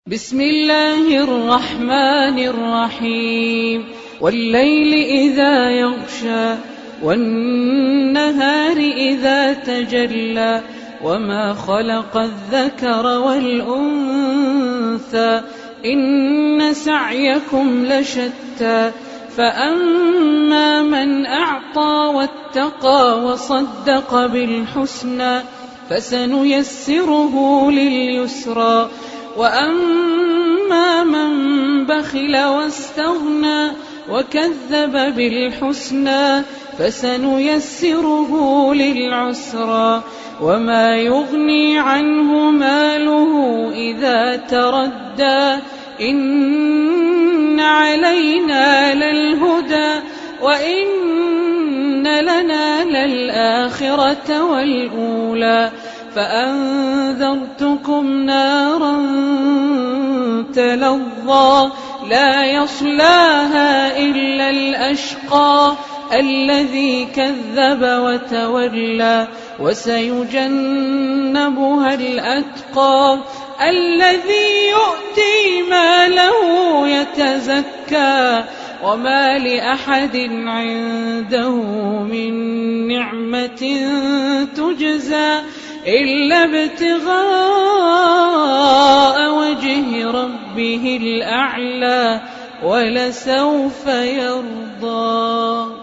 بسم الله الرحمن الرحيم. والليل إذا يغشى والنهار إذا تجلى وما خلق الذكر والأنثى إن سعيكم لشتى فأما من أعطى واتقى وصدق بالحسنى فسنيسره لليسرى وأما من بخل واستغنى وكذب بالحسنى فسنيسره للعسرى وما يغني عنه ماله إذا تردى إن علينا للهدى وإن لنا للآخرة والأولى فأنذرتكم نارا تلظى لا يصلاها إلا الأشقى الذي كذب وتولى وسيجنبها الأتقى الذي يؤتي ماله يتزكى وما لأحد عنده من نعمة تجزى إلا ابتغاء وجه ربه الأعلى ولسوف يرضى.